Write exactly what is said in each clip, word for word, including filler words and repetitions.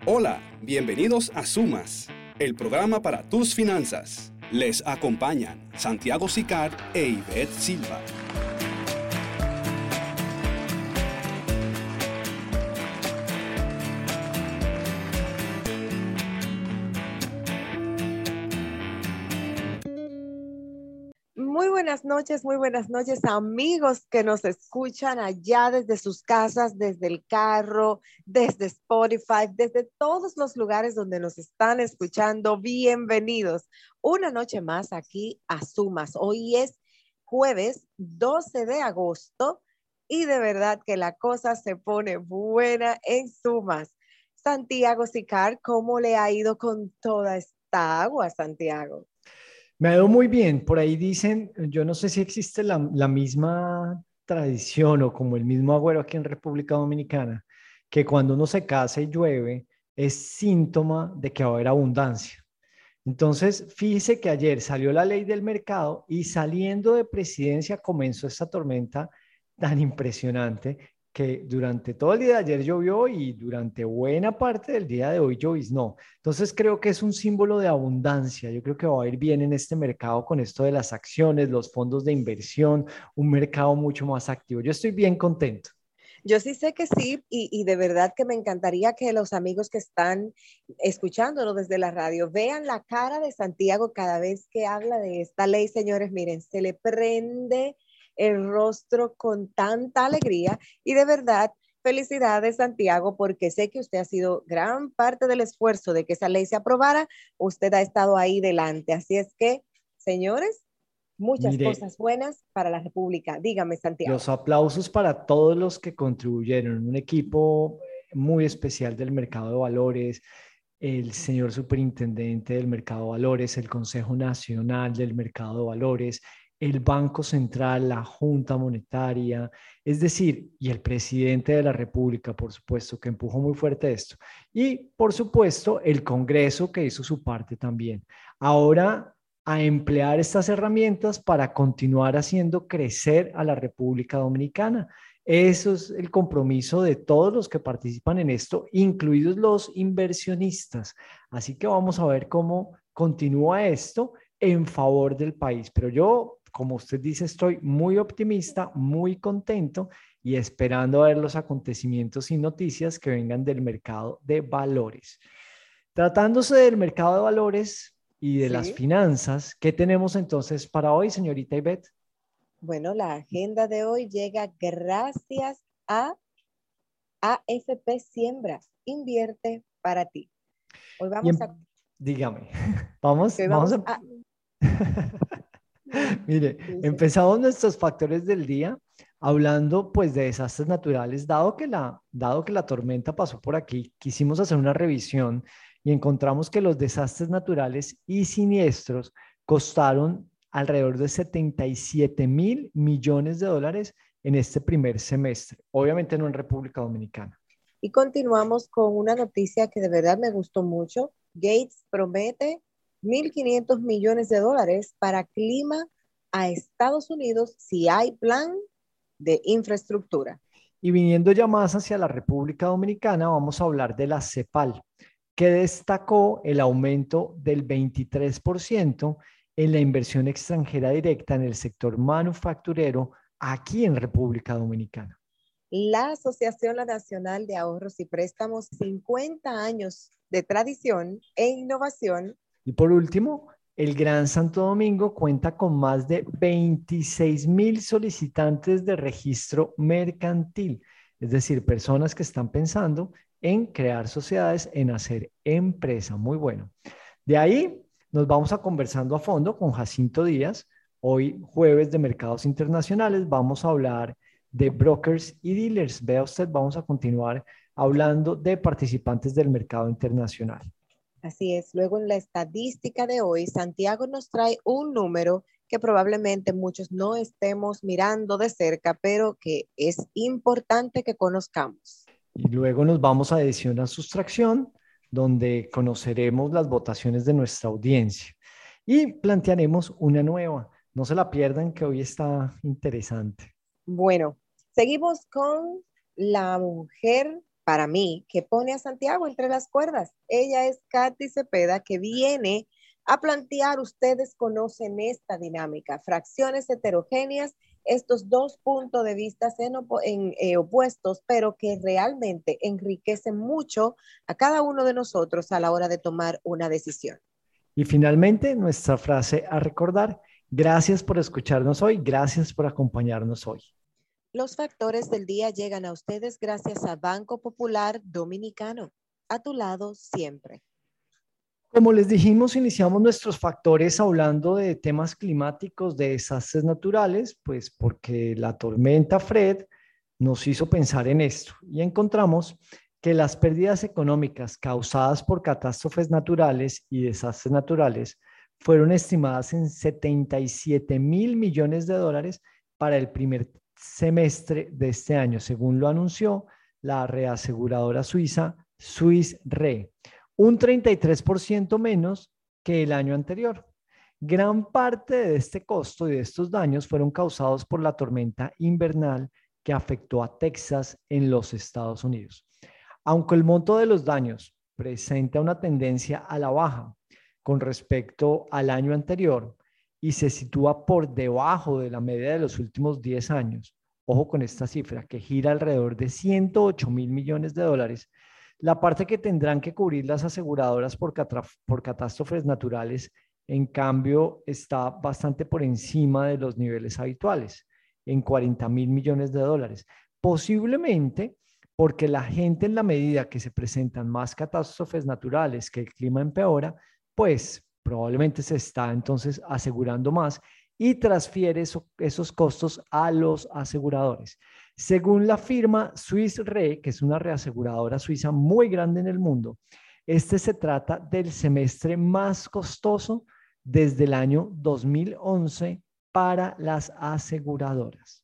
Hola, bienvenidos a Sumas, el programa para tus finanzas. Les acompañan Santiago Sicard e Ivette Silva. Muy buenas noches, muy buenas noches, amigos que nos escuchan allá desde sus casas, desde el carro, desde Spotify, desde todos los lugares donde nos están escuchando. Bienvenidos una noche más aquí a Sumas. Hoy es jueves doce de agosto y de verdad que la cosa se pone buena en Sumas. Santiago Sicard, ¿cómo le ha ido con toda esta agua, Santiago? Me ha ido muy bien. Por ahí dicen, yo no sé si existe la, la misma tradición o como el mismo agüero aquí en República Dominicana, que cuando uno se casa y llueve es síntoma de que va a haber abundancia. Entonces, fíjese que ayer salió la ley del mercado y saliendo de presidencia comenzó esta tormenta tan impresionante que durante todo el día de ayer llovió y durante buena parte del día de hoy lloviznó. Entonces creo que es un símbolo de abundancia. Yo creo que va a ir bien en este mercado con esto de las acciones, los fondos de inversión, un mercado mucho más activo. Yo estoy bien contento. Yo sí sé que sí, y, y de verdad que me encantaría que los amigos que están escuchándolo desde la radio vean la cara de Santiago cada vez que habla de esta ley, señores. Miren, se le prende el rostro con tanta alegría y de verdad, felicidades, Santiago, porque sé que usted ha sido gran parte del esfuerzo de que esa ley se aprobara. Usted ha estado ahí delante. Así es que, señores, muchas Mire, cosas buenas para la República. Dígame, Santiago. los aplausos para todos los que contribuyeron, un equipo muy especial del mercado de valores, el señor superintendente del mercado de valores, el Consejo Nacional del Mercado de Valores, el Banco Central, la Junta Monetaria, es decir, y el presidente de la República, por supuesto, que empujó muy fuerte esto. Y, por supuesto, el Congreso que hizo su parte también. Ahora, a emplear estas herramientas para continuar haciendo crecer a la República Dominicana. Eso es el compromiso de todos los que participan en esto, incluidos los inversionistas. Así que vamos a ver cómo continúa esto en favor del país. Pero yo, como usted dice, estoy muy optimista, muy contento y esperando a ver los acontecimientos y noticias que vengan del mercado de valores. Tratándose del mercado de valores y de las Sí. finanzas, ¿qué tenemos entonces para hoy, señorita Ivette? Bueno, la agenda de hoy llega gracias a A F P Siembra. Invierte para ti. Hoy Y vamos a... en, dígame, vamos, Hoy vamos vamos a... a... Mire, Sí, sí. empezamos nuestros factores del día hablando pues de desastres naturales. Dado que la, dado que la tormenta pasó por aquí, quisimos hacer una revisión y encontramos que los desastres naturales y siniestros costaron alrededor de setenta y siete mil millones de dólares en este primer semestre. Obviamente no en República Dominicana. Y continuamos con una noticia que de verdad me gustó mucho. Gates promete mil quinientos millones de dólares para clima a Estados Unidos si hay plan de infraestructura. Y viniendo ya más hacia la República Dominicana, vamos a hablar de la CEPAL, que destacó el aumento del veintitrés por ciento en la inversión extranjera directa en el sector manufacturero aquí en República Dominicana. La Asociación Nacional de Ahorros y Préstamos, cincuenta años de tradición e innovación. Y por último, el Gran Santo Domingo cuenta con más de veintiséis mil solicitantes de registro mercantil, es decir, personas que están pensando en crear sociedades, en hacer empresa. Muy bueno. De ahí nos vamos a conversando a fondo con Jacinto Díaz. Hoy, jueves de mercados internacionales, vamos a hablar de brokers y dealers. Vea usted, vamos a continuar hablando de participantes del mercado internacional. Así es. Luego en la estadística de hoy, Santiago nos trae un número que probablemente muchos no estemos mirando de cerca, pero que es importante que conozcamos. Y luego nos vamos a adición a sustracción, donde conoceremos las votaciones de nuestra audiencia y plantearemos una nueva. No se la pierdan, que hoy está interesante. Bueno, seguimos con la mujer para mí, que pone a Santiago entre las cuerdas. Ella es Katy Cepeda, que viene a plantear, ustedes conocen esta dinámica, fracciones heterogéneas, estos dos puntos de vista en, en eh, opuestos, pero que realmente enriquecen mucho a cada uno de nosotros a la hora de tomar una decisión. Y finalmente, nuestra frase a recordar: gracias por escucharnos hoy, gracias por acompañarnos hoy. Los factores del día llegan a ustedes gracias a Banco Popular Dominicano, a tu lado siempre. Como les dijimos, iniciamos nuestros factores hablando de temas climáticos, de desastres naturales, pues porque la tormenta Fred nos hizo pensar en esto y encontramos que las pérdidas económicas causadas por catástrofes naturales y desastres naturales fueron estimadas en setenta y siete mil millones de dólares para el primer semestre de este año, según lo anunció la reaseguradora suiza Swiss Re, un treinta y tres por ciento menos que el año anterior. Gran parte de este costo y de estos daños fueron causados por la tormenta invernal que afectó a Texas en los Estados Unidos. Aunque el monto de los daños presenta una tendencia a la baja con respecto al año anterior y se sitúa por debajo de la media de los últimos diez años, ojo con esta cifra, que gira alrededor de ciento ocho mil millones de dólares, la parte que tendrán que cubrir las aseguradoras por, por catástrofes naturales, en cambio, está bastante por encima de los niveles habituales, en cuarenta mil millones de dólares. Posiblemente porque la gente, en la medida que se presentan más catástrofes naturales, que el clima empeora, pues probablemente se está entonces asegurando más y transfiere eso, esos costos a los aseguradores. Según la firma Swiss Re, que es una reaseguradora suiza muy grande en el mundo, este se trata del semestre más costoso desde el año dos mil once para las aseguradoras.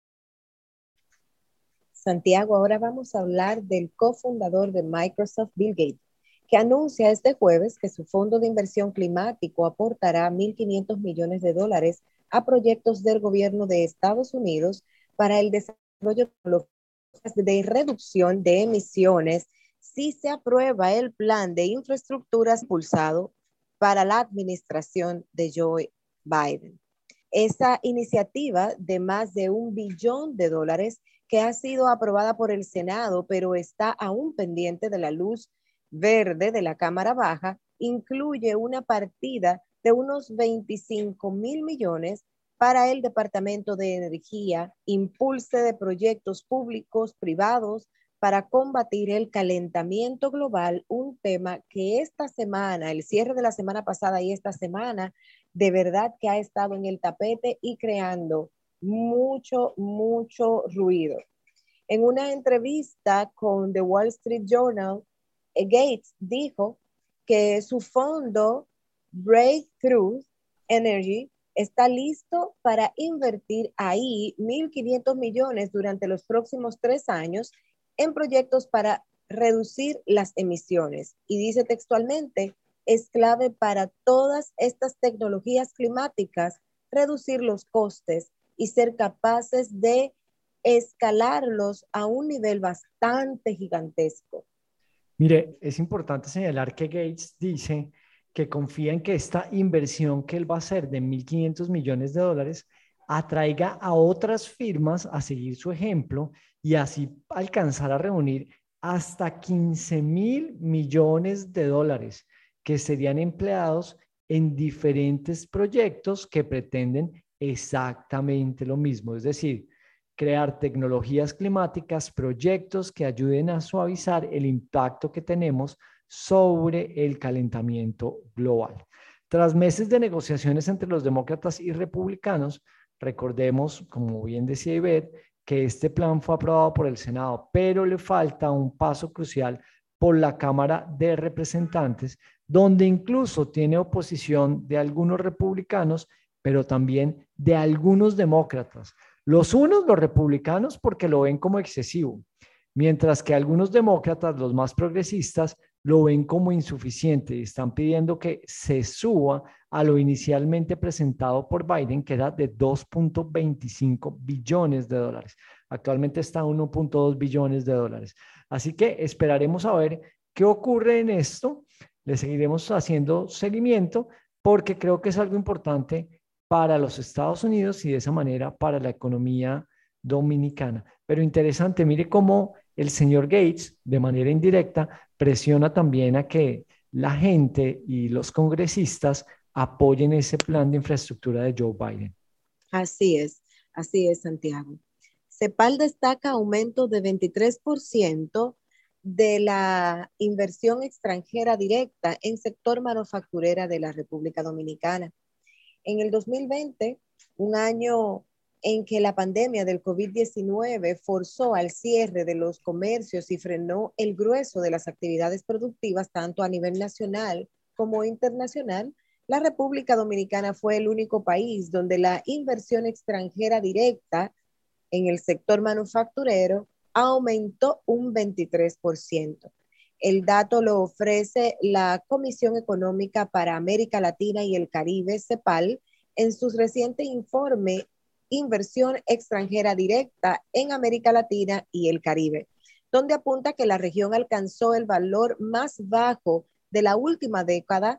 Santiago, ahora vamos a hablar del cofundador de Microsoft, Bill Gates, que anuncia este jueves que su fondo de inversión climático aportará mil quinientos millones de dólares a proyectos del gobierno de Estados Unidos para el desarrollo de reducción de emisiones si se aprueba el plan de infraestructuras impulsado para la administración de Joe Biden. Esa iniciativa de más de un billón de dólares que ha sido aprobada por el Senado, pero está aún pendiente de la luz verde de la Cámara Baja, incluye una partida de unos veinticinco mil millones para el Departamento de Energía, impulse de proyectos públicos, privados, para combatir el calentamiento global, un tema que esta semana, el cierre de la semana pasada y esta semana, de verdad que ha estado en el tapete y creando mucho, mucho ruido. En una entrevista con The Wall Street Journal, Gates dijo que su fondo Breakthrough Energy está listo para invertir ahí mil quinientos millones durante los próximos tres años en proyectos para reducir las emisiones. Y dice textualmente, es clave para todas estas tecnologías climáticas reducir los costes y ser capaces de escalarlos a un nivel bastante gigantesco. Mire, es importante señalar que Gates dice que confía en que esta inversión que él va a hacer de mil quinientos millones de dólares atraiga a otras firmas a seguir su ejemplo y así alcanzar a reunir hasta quince mil millones de dólares que serían empleados en diferentes proyectos que pretenden exactamente lo mismo, es decir, crear tecnologías climáticas, proyectos que ayuden a suavizar el impacto que tenemos sobre el calentamiento global. Tras meses de negociaciones entre los demócratas y republicanos, recordemos, como bien decía Ivette, que este plan fue aprobado por el Senado, pero le falta un paso crucial por la Cámara de Representantes, donde incluso tiene oposición de algunos republicanos, pero también de algunos demócratas. Los unos, los republicanos, porque lo ven como excesivo, mientras que algunos demócratas, los más progresistas, lo ven como insuficiente y están pidiendo que se suba a lo inicialmente presentado por Biden, que era de dos punto veinticinco billones de dólares. Actualmente está a uno punto dos billones de dólares. Así que esperaremos a ver qué ocurre en esto. Le seguiremos haciendo seguimiento porque creo que es algo importante para los Estados Unidos y de esa manera para la economía dominicana. Pero interesante, mire cómo el señor Gates, de manera indirecta, presiona también a que la gente y los congresistas apoyen ese plan de infraestructura de Joe Biden. Así es, así es, Santiago. CEPAL destaca aumento de veintitrés por ciento de la inversión extranjera directa en sector manufacturera de la República Dominicana. En el dos mil veinte, un año en que la pandemia del COVID diecinueve forzó al cierre de los comercios y frenó el grueso de las actividades productivas, tanto a nivel nacional como internacional, la República Dominicana fue el único país donde la inversión extranjera directa en el sector manufacturero aumentó un veintitrés por ciento. El dato lo ofrece la Comisión Económica para América Latina y el Caribe, CEPAL, en su reciente informe Inversión extranjera directa en América Latina y el Caribe, donde apunta que la región alcanzó el valor más bajo de la última década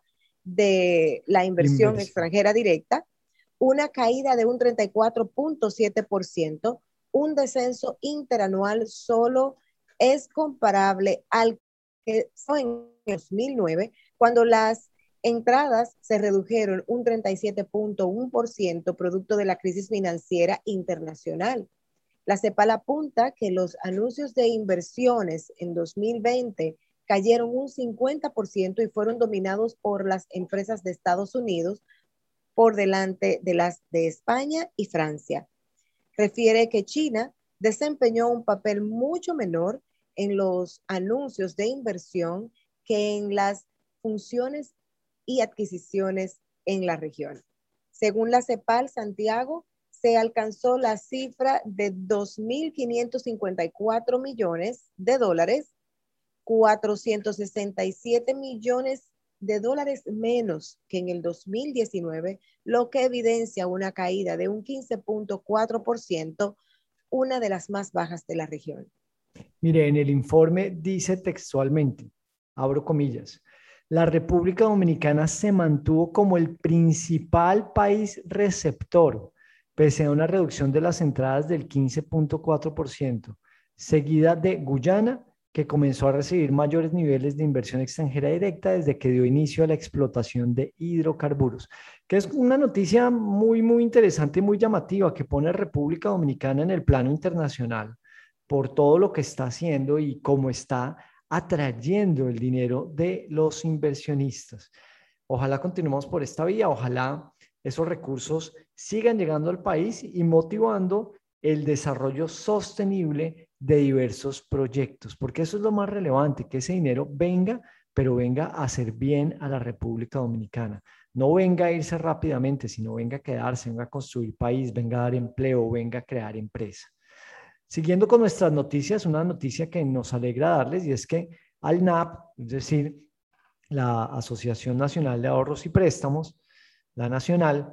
de la inversión, inversión. extranjera directa, una caída de un treinta y cuatro punto siete por ciento, un descenso interanual solo es comparable al que fue en dos mil nueve, cuando las entradas se redujeron un treinta y siete punto uno por ciento producto de la crisis financiera internacional. La CEPAL apunta que los anuncios de inversiones en dos mil veinte cayeron un cincuenta por ciento y fueron dominados por las empresas de Estados Unidos por delante de las de España y Francia. Refiere que China desempeñó un papel mucho menor en los anuncios de inversión que en las funciones y adquisiciones en la región. Según la CEPAL, Santiago, se alcanzó la cifra de dos mil quinientos cincuenta y cuatro millones de dólares, cuatrocientos sesenta y siete millones de dólares menos que en el dos mil diecinueve, lo que evidencia una caída de un quince punto cuatro por ciento, una de las más bajas de la región. Mire, en el informe dice textualmente, abro comillas, la República Dominicana se mantuvo como el principal país receptor, pese a una reducción de las entradas del quince punto cuatro por ciento, seguida de Guyana, que comenzó a recibir mayores niveles de inversión extranjera directa desde que dio inicio a la explotación de hidrocarburos, que es una noticia muy, muy interesante y muy llamativa que pone a República Dominicana en el plano internacional por todo lo que está haciendo y cómo está atrayendo el dinero de los inversionistas. Ojalá continuemos por esta vía, ojalá esos recursos sigan llegando al país y motivando el desarrollo sostenible de diversos proyectos, porque eso es lo más relevante, que ese dinero venga, pero venga a hacer bien a la República Dominicana. No venga a irse rápidamente, sino venga a quedarse, venga a construir país, venga a dar empleo, venga a crear empresa. Siguiendo con nuestras noticias, una noticia que nos alegra darles y es que ALNAP, es decir, la Asociación Nacional de Ahorros y Préstamos, la nacional,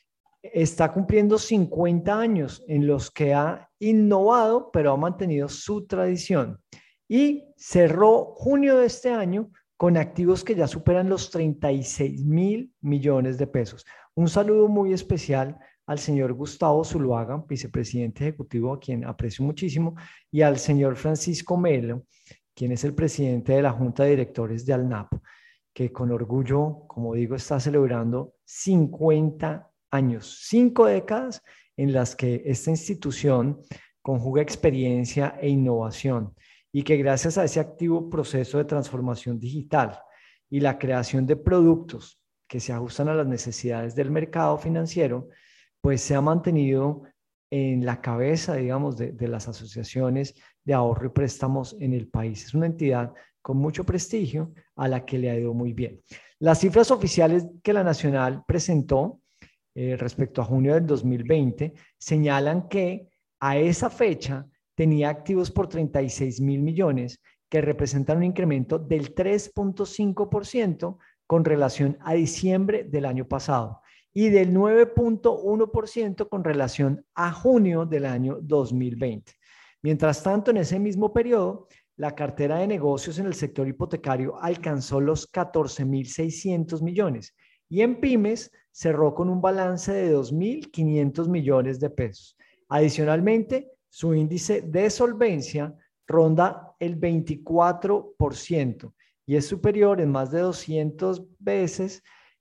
está cumpliendo cincuenta años en los que ha innovado, pero ha mantenido su tradición. Y cerró junio de este año con activos que ya superan los treinta y seis mil millones de pesos. Un saludo muy especial al señor Gustavo Zuluaga, vicepresidente ejecutivo, a quien aprecio muchísimo, y al señor Francisco Melo, quien es el presidente de la Junta de Directores de ALNAP, que con orgullo, como digo, está celebrando cincuenta años, cinco décadas en las que esta institución conjuga experiencia e innovación y que gracias a ese activo proceso de transformación digital y la creación de productos que se ajustan a las necesidades del mercado financiero, pues se ha mantenido en la cabeza, digamos, de, de las asociaciones de ahorro y préstamos en el país. Es una entidad con mucho prestigio a la que le ha ido muy bien. Las cifras oficiales que la Nacional presentó eh, respecto a junio del dos mil veinte señalan que a esa fecha tenía activos por treinta y seis mil millones, que representan un incremento del tres punto cinco por ciento con relación a diciembre del año pasado y del nueve punto uno por ciento con relación a junio del año dos mil veinte. Mientras tanto, en ese mismo periodo, la cartera de negocios en el sector hipotecario alcanzó los catorce mil seiscientos millones y en pymes cerró con un balance de dos mil quinientos millones de pesos. Adicionalmente, su índice de solvencia ronda el veinticuatro por ciento y es superior en más de doscientas veces,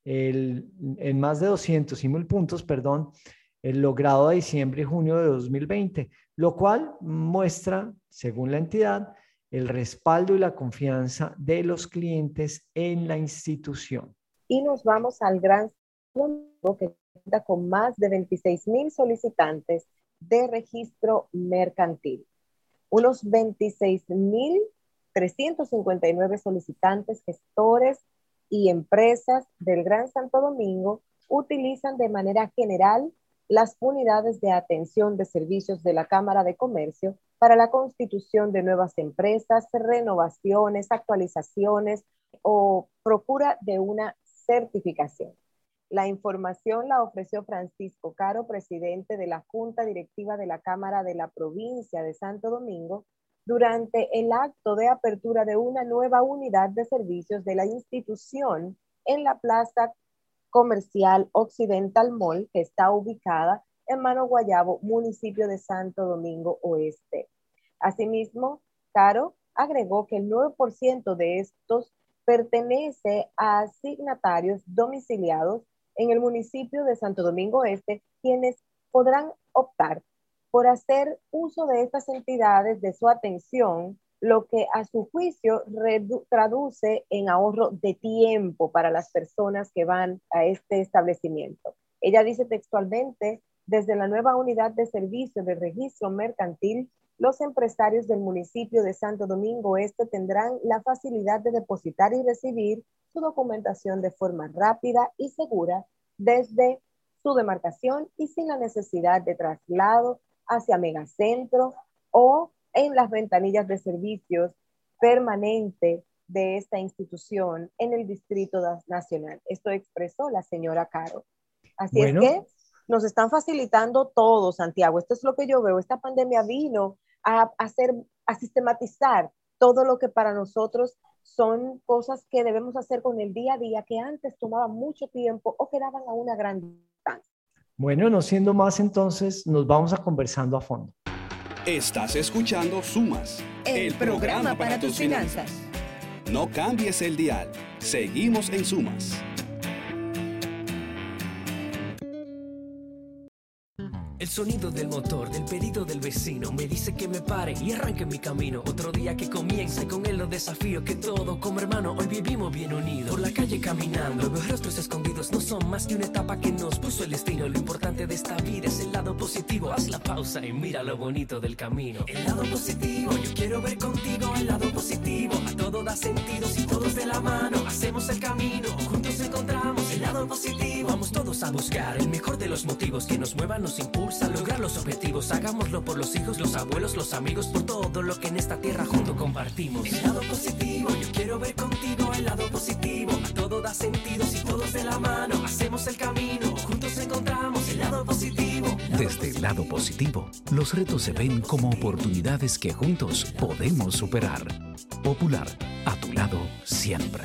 el, en más de doscientos y mil puntos, perdón, el logrado a diciembre y junio de dos mil veinte, lo cual muestra, según la entidad, el respaldo y la confianza de los clientes en la institución. Y nos vamos al Gran Santo Domingo, que cuenta con más de veintiséis mil solicitantes de registro mercantil. Unos veintiséis mil trescientos cincuenta y nueve solicitantes, gestores y empresas del Gran Santo Domingo utilizan de manera general las unidades de atención de servicios de la Cámara de Comercio para la constitución de nuevas empresas, renovaciones, actualizaciones o procura de una certificación. La información la ofreció Francisco Caro, presidente de la Junta Directiva de la Cámara de la Provincia de Santo Domingo, durante el acto de apertura de una nueva unidad de servicios de la institución en la Plaza Comercial Occidental Mall, que está ubicada en Mano Guayabo, municipio de Santo Domingo Oeste. Asimismo, Caro agregó que el nueve por ciento de estos pertenece a asignatarios domiciliados en el municipio de Santo Domingo Este, quienes podrán optar por hacer uso de estas entidades de su atención, lo que a su juicio traduce en ahorro de tiempo para las personas que van a este establecimiento. Ella dice textualmente: desde la nueva unidad de servicio de registro mercantil, los empresarios del municipio de Santo Domingo Este tendrán la facilidad de depositar y recibir su documentación de forma rápida y segura desde su demarcación y sin la necesidad de traslado hacia megacentro o en las ventanillas de servicios permanente de esta institución en el Distrito Nacional. Esto expresó la señora Caro. Así bueno. es que nos están facilitando todo, Santiago. Esto es lo que yo veo. Esta pandemia vino a hacer, a sistematizar todo lo que para nosotros son cosas que debemos hacer con el día a día, que antes tomaban mucho tiempo o quedaban a una gran distancia. Bueno, no siendo más, entonces nos vamos a conversando a fondo. Estás escuchando Sumas, el, el programa, programa para, para tus finanzas. finanzas. No cambies el dial. Seguimos en Sumas. El sonido del motor, del pedido del vecino me dice que me pare y arranque mi camino. Otro día que comienza y con él los desafíos que todo como hermano hoy vivimos bien unidos. Por la calle caminando, los rostros escondidos no son más que una etapa que nos puso el destino. Lo importante de esta vida es el lado positivo. Haz la pausa y mira lo bonito del camino. El lado positivo, yo quiero ver contigo el lado positivo. A todo da sentido si todos de la mano hacemos el camino. Juntos encontramos el lado positivo. Vamos todos a buscar el mejor de los motivos que nos muevan, nos impulsan a lograr los objetivos. Hagámoslo por los hijos, los abuelos, los amigos, por todo lo que en esta tierra juntos compartimos. El lado positivo, yo quiero ver contigo el lado positivo. A todo da sentido si todos de la mano hacemos el camino. Juntos encontramos el lado positivo. Desde el lado positivo, los retos se ven como oportunidades que juntos podemos superar. Popular, a tu lado siempre.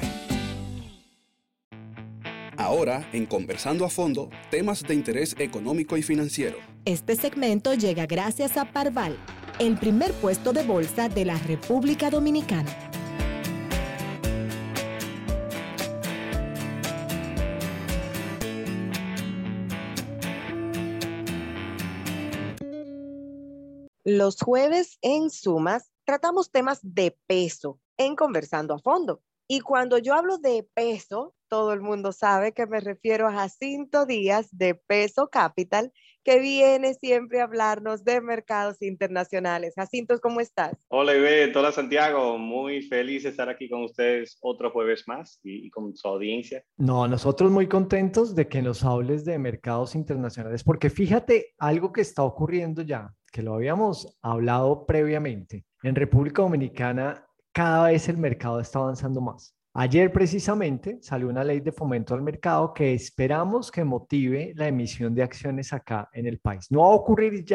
Ahora, en Conversando a Fondo, temas de interés económico y financiero. Este segmento llega gracias a Parval, el primer puesto de bolsa de la República Dominicana. Los jueves en Sumas tratamos temas de peso en Conversando a Fondo. Y cuando yo hablo de peso, todo el mundo sabe que me refiero a Jacinto Díaz de Peso Capital, que viene siempre a hablarnos de mercados internacionales. Jacinto, ¿cómo estás? Hola, Ivette. Hola, Santiago. Muy feliz de estar aquí con ustedes otro jueves más y, y con su audiencia. No, nosotros muy contentos de que nos hables de mercados internacionales, porque fíjate algo que está ocurriendo ya, que lo habíamos hablado previamente. En República Dominicana, cada vez el mercado está avanzando más. Ayer precisamente salió una ley de fomento al mercado que esperamos que motive la emisión de acciones acá en el país. No va a ocurrir ya,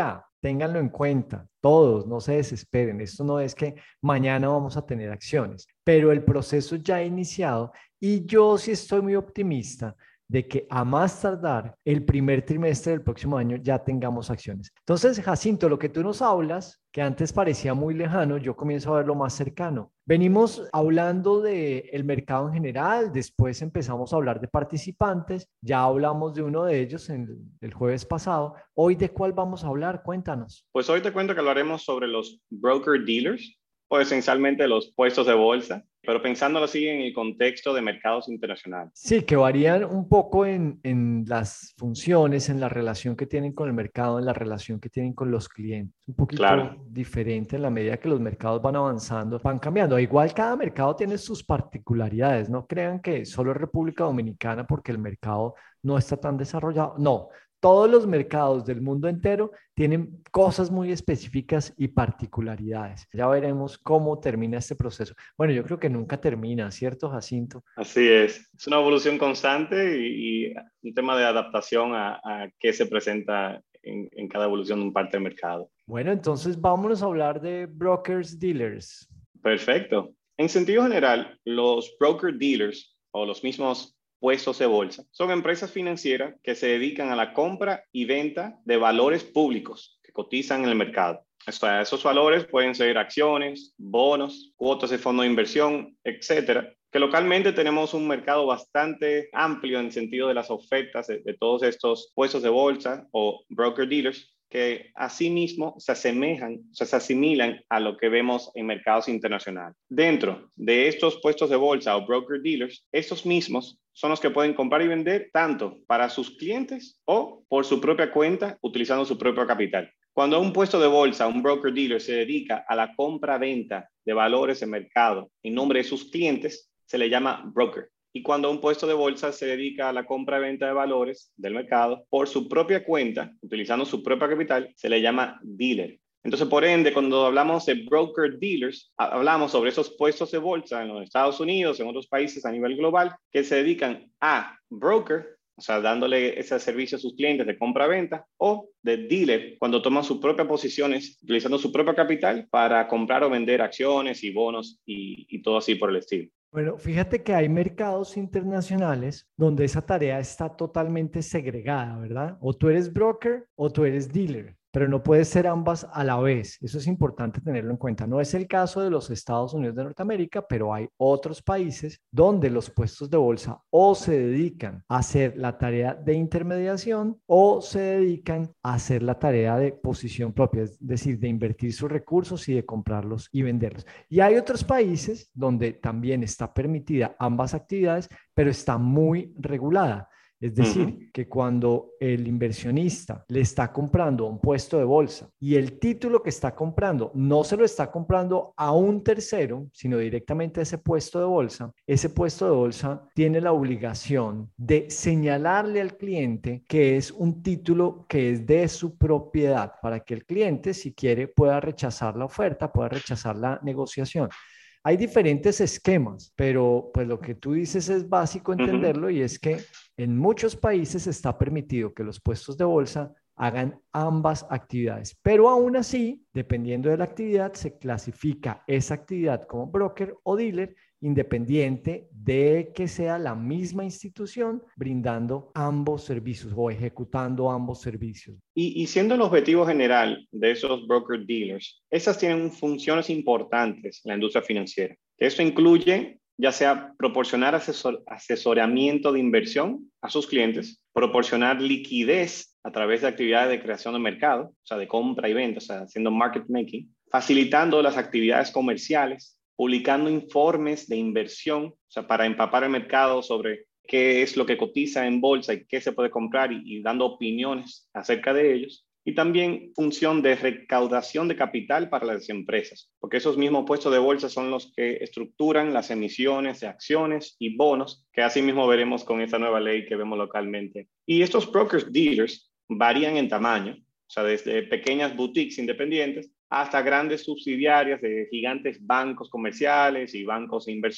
ténganlo en cuenta, todos, no se desesperen. Esto no es que mañana vamos a tener acciones, pero el proceso ya ha iniciado y yo sí estoy muy optimista de que a más tardar el primer trimestre del próximo año ya tengamos acciones. Entonces, Jacinto, lo que tú nos hablas, que antes parecía muy lejano, yo comienzo a verlo más cercano. Venimos hablando del mercado en general, después empezamos a hablar de participantes, ya hablamos de uno de ellos en el, el jueves pasado. Hoy, ¿de cuál vamos a hablar? Cuéntanos. Pues hoy te cuento que hablaremos sobre los broker dealers, o esencialmente los puestos de bolsa, pero pensándolo así en el contexto de mercados internacionales. Sí, que varían un poco en, en las funciones, en la relación que tienen con el mercado, en la relación que tienen con los clientes. Un poquito Claro. diferente en la medida que los mercados van avanzando, van cambiando. Igual cada mercado tiene sus particularidades. No crean que solo es República Dominicana porque el mercado no está tan desarrollado. No. Todos los mercados del mundo entero tienen cosas muy específicas y particularidades. Ya veremos cómo termina este proceso. Bueno, yo creo que nunca termina, ¿cierto, Jacinto? Así es. Es una evolución constante y, y un tema de adaptación a, a qué se presenta en, en cada evolución de un parte del mercado. Bueno, entonces vámonos a hablar de brokers dealers. Perfecto. En sentido general, los broker dealers o los mismos puestos de bolsa son empresas financieras que se dedican a la compra y venta de valores públicos que cotizan en el mercado. O sea, esos valores pueden ser acciones, bonos, cuotas de fondo de inversión, etcétera. Que localmente tenemos un mercado bastante amplio en el sentido de las ofertas de, de todos estos puestos de bolsa o broker dealers que asimismo se asemejan, o sea, se asimilan a lo que vemos en mercados internacionales. Dentro de estos puestos de bolsa o broker dealers, estos mismos son los que pueden comprar y vender tanto para sus clientes o por su propia cuenta utilizando su propio capital. Cuando un puesto de bolsa, un broker dealer se dedica a la compra-venta de valores en mercado en nombre de sus clientes, se le llama broker. Y cuando un puesto de bolsa se dedica a la compra-venta de valores del mercado por su propia cuenta, utilizando su propio capital, se le llama dealer. Entonces, por ende, cuando hablamos de broker dealers, hablamos sobre esos puestos de bolsa en los Estados Unidos, en otros países a nivel global, que se dedican a broker, o sea, dándole ese servicio a sus clientes de compra-venta, o de dealer, cuando toman sus propias posiciones, utilizando su propio capital para comprar o vender acciones y bonos y, y todo así por el estilo. Bueno, fíjate que hay mercados internacionales donde esa tarea está totalmente segregada, ¿verdad? O tú eres broker o tú eres dealer, pero no puedes ser ambas a la vez. Eso es importante tenerlo en cuenta. No es el caso de los Estados Unidos de Norteamérica, pero hay otros países donde los puestos de bolsa o se dedican a hacer la tarea de intermediación o se dedican a hacer la tarea de posición propia, es decir, de invertir sus recursos y de comprarlos y venderlos. Y hay otros países donde también está permitida ambas actividades, pero está muy regulada. Es decir, uh-huh. que cuando el inversionista le está comprando un puesto de bolsa y el título que está comprando no se lo está comprando a un tercero, sino directamente a ese puesto de bolsa, ese puesto de bolsa tiene la obligación de señalarle al cliente que es un título que es de su propiedad para que el cliente, si quiere, pueda rechazar la oferta, pueda rechazar la negociación. Hay diferentes esquemas, pero pues lo que tú dices es básico entenderlo, uh-huh. y es que en muchos países está permitido que los puestos de bolsa hagan ambas actividades, pero aún así, dependiendo de la actividad, se clasifica esa actividad como broker o dealer, independiente de que sea la misma institución brindando ambos servicios o ejecutando ambos servicios. Y, y siendo el objetivo general de esos broker dealers, esas tienen funciones importantes en la industria financiera. Esto incluye ya sea proporcionar asesor, asesoramiento de inversión a sus clientes, proporcionar liquidez a través de actividades de creación de mercado, o sea, de compra y venta, o sea, haciendo market making, facilitando las actividades comerciales, publicando informes de inversión, o sea, para empapar el mercado sobre qué es lo que cotiza en bolsa y qué se puede comprar y, y dando opiniones acerca de ellos. Y también función de recaudación de capital para las empresas, porque esos mismos puestos de bolsa son los que estructuran las emisiones de acciones y bonos, que así mismo veremos con esta nueva ley que vemos localmente. Y estos brokers dealers varían en tamaño, o sea, desde pequeñas boutiques independientes hasta grandes subsidiarias de gigantes bancos comerciales y bancos de inversión,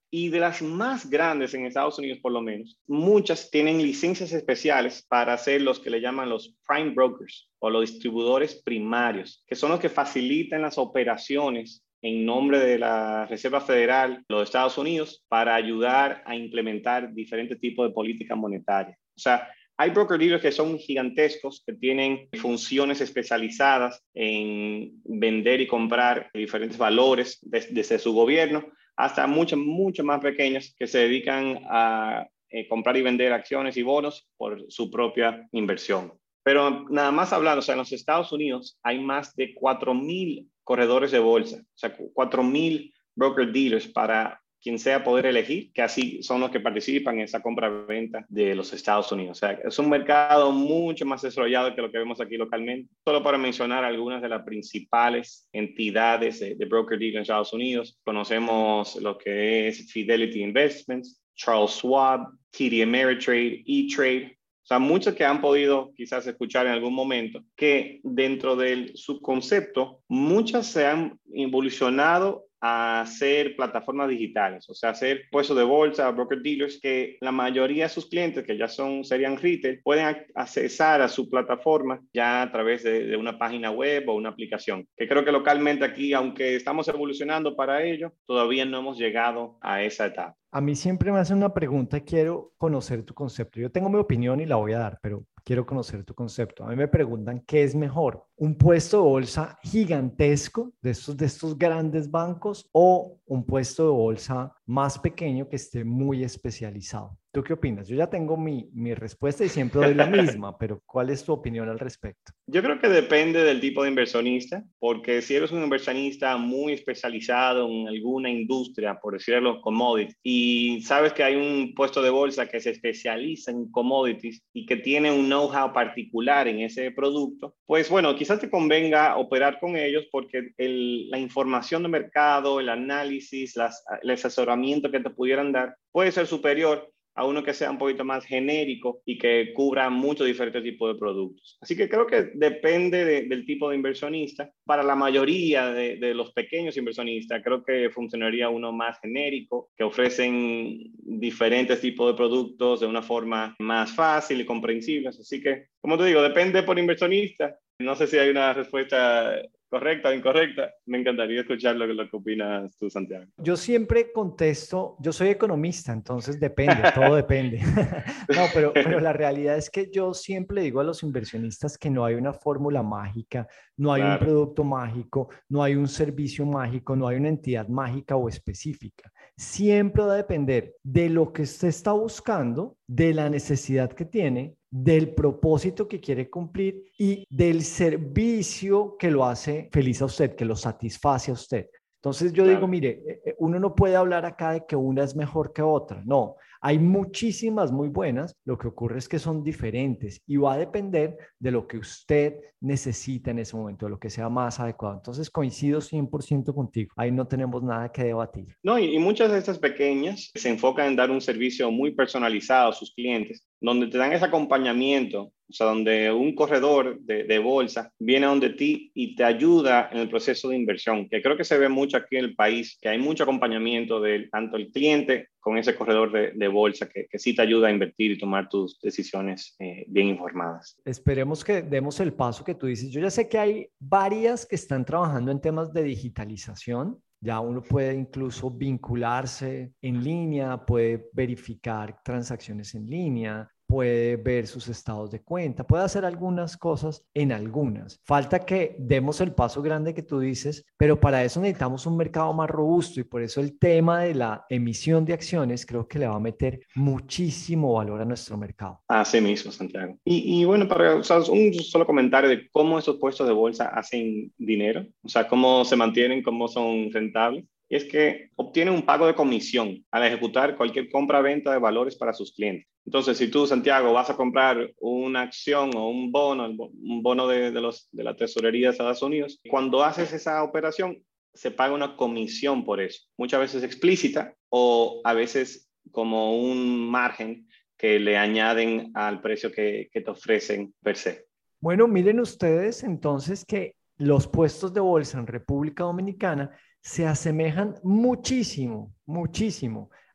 Y de las más grandes en Estados Unidos, por lo menos, muchas tienen licencias especiales para ser los que le llaman los prime brokers o los distribuidores primarios, que son los que facilitan las operaciones en nombre de la Reserva Federal de los Estados Unidos para ayudar a implementar diferentes tipos de política monetaria. O sea, hay broker-dealers que son gigantescos, que tienen funciones especializadas en vender y comprar diferentes valores desde, desde su gobierno, hasta muchas, mucho más pequeñas que se dedican a eh, comprar y vender acciones y bonos por su propia inversión. Pero nada más hablando, o sea, en los Estados Unidos hay más de cuatro mil corredores de bolsa, o sea, cuatro mil broker-dealers para quien sea poder elegir, que así son los que participan en esa compra-venta de los Estados Unidos. O sea, es un mercado mucho más desarrollado que lo que vemos aquí localmente. Solo para mencionar algunas de las principales entidades de, de broker-dealer en Estados Unidos, conocemos lo que es Fidelity Investments, Charles Schwab, T D Ameritrade, E-Trade. O sea, muchos que han podido quizás escuchar en algún momento, que dentro de su concepto, muchas se han evolucionado a hacer plataformas digitales, o sea, hacer puestos de bolsa, broker dealers, que la mayoría de sus clientes, que ya son, serían retail, pueden accesar a su plataforma ya a través de, de una página web o una aplicación. Que creo que localmente aquí, aunque estamos evolucionando para ello, todavía no hemos llegado a esa etapa. A mí siempre me hacen una pregunta y quiero conocer tu concepto. Yo tengo mi opinión y la voy a dar, pero quiero conocer tu concepto. A mí me preguntan qué es mejor, un puesto de bolsa gigantesco de estos, de estos grandes bancos o un puesto de bolsa más pequeño que esté muy especializado. ¿Tú qué opinas? Yo ya tengo mi, mi respuesta y siempre doy la misma, pero ¿cuál es tu opinión al respecto? Yo creo que depende del tipo de inversionista, porque si eres un inversionista muy especializado en alguna industria, por decirlo, commodities, y sabes que hay un puesto de bolsa que se especializa en commodities y que tiene un know-how particular en ese producto, pues bueno, quizás te convenga operar con ellos porque el, la información de mercado, el análisis, las, el asesoramiento que te pudieran dar puede ser superior a uno que sea un poquito más genérico y que cubra muchos diferentes tipos de productos. Así que creo que depende de, del tipo de inversionista. Para la mayoría de, de los pequeños inversionistas, creo que funcionaría uno más genérico, que ofrecen diferentes tipos de productos de una forma más fácil y comprensible. Así que, como te digo, depende por inversionista. No sé si hay una respuesta correcta o incorrecta. Me encantaría escuchar lo que, lo que opinas tú, Santiago. Yo siempre contesto, yo soy economista, entonces depende, todo depende. No, pero, pero la realidad es que yo siempre le digo a los inversionistas que no hay una fórmula mágica, no hay claro. un producto mágico, no hay un servicio mágico, no hay una entidad mágica o específica. Siempre va a depender de lo que usted está buscando, de la necesidad que tiene, del propósito que quiere cumplir y del servicio que lo hace feliz a usted, que lo satisface a usted. Entonces yo claro. digo, mire, uno no puede hablar acá de que una es mejor que otra. No, hay muchísimas muy buenas. Lo que ocurre es que son diferentes y va a depender de lo que usted necesita en ese momento, de lo que sea más adecuado. Entonces coincido cien por ciento contigo. Ahí no tenemos nada que debatir. No, y, y muchas de estas pequeñas se enfocan en dar un servicio muy personalizado a sus clientes, donde te dan ese acompañamiento, o sea, donde un corredor de, de bolsa viene a donde ti y te ayuda en el proceso de inversión, que creo que se ve mucho aquí en el país, que hay mucho acompañamiento de tanto el cliente con ese corredor de, de bolsa que, que sí te ayuda a invertir y tomar tus decisiones eh, bien informadas. Esperemos que demos el paso que tú dices. Yo ya sé que hay varias que están trabajando en temas de digitalización. Ya uno puede incluso vincularse en línea, puede verificar transacciones en línea, puede ver sus estados de cuenta, puede hacer algunas cosas en algunas. Falta que demos el paso grande que tú dices, pero para eso necesitamos un mercado más robusto y por eso el tema de la emisión de acciones creo que le va a meter muchísimo valor a nuestro mercado. Así mismo, Santiago. Y, y bueno, para o sea, un solo comentario de cómo esos puestos de bolsa hacen dinero, o sea, cómo se mantienen, cómo son rentables. Y es que obtienen un pago de comisión al ejecutar cualquier compra-venta de valores para sus clientes. Entonces, si tú, Santiago, vas a comprar una acción o un bono, un bono de, de, los, de la tesorería de Estados Unidos, cuando haces esa operación, se paga una comisión por eso. Muchas veces explícita o a veces como un margen que le añaden al precio que, que te ofrecen per se. Bueno, miren ustedes entonces que los puestos de bolsa en República Dominicana se asemejan muchísimo, muchísimo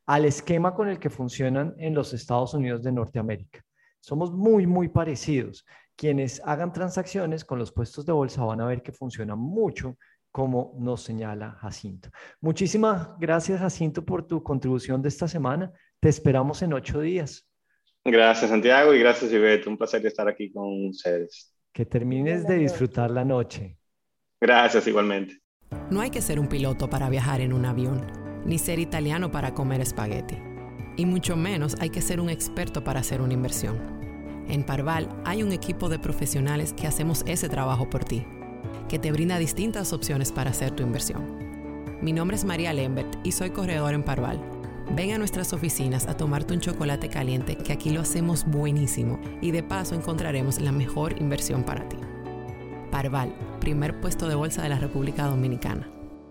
al esquema con el que funcionan en los Estados Unidos de Norteamérica. Somos muy, muy parecidos. Quienes hagan transacciones con los puestos de bolsa van a ver que funciona mucho como nos señala Jacinto. Muchísimas gracias, Jacinto, por tu contribución de esta semana. Te esperamos en ocho días. Gracias, Santiago, y gracias, Ivette. Un placer estar aquí con ustedes. Que termines de disfrutar la noche. Gracias, igualmente. No hay que ser un piloto para viajar en un avión, ni ser italiano para comer espagueti. Y mucho menos hay que ser un experto para hacer una inversión. En Parval hay un equipo de profesionales que hacemos ese trabajo por ti, que te brinda distintas opciones para hacer tu inversión. Mi nombre es María Lembert y soy corredor en Parval. Ven a nuestras oficinas a tomarte un chocolate caliente, que aquí lo hacemos buenísimo, y de paso encontraremos la mejor inversión para ti. Parval, primer puesto de bolsa de la República Dominicana.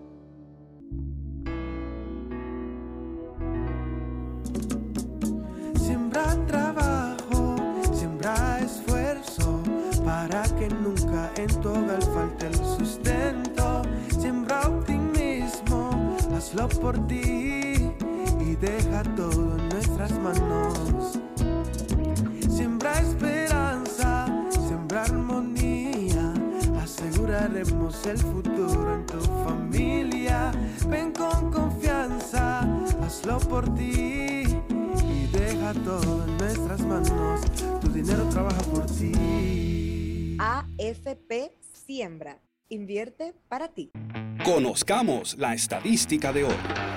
Siembra trabajo, siembra esfuerzo, para que nunca en tu hogar falte el sustento. Siembra optimismo, hazlo por ti y deja todo en nuestras manos. Siembra esperanza, siembra armonía, aseguraremos el futuro en tu familia. Ven con confianza, hazlo por ti y deja todo en nuestras manos. Tu dinero trabaja por ti. A F P Siembra. Invierte para ti. Conozcamos la estadística de hoy.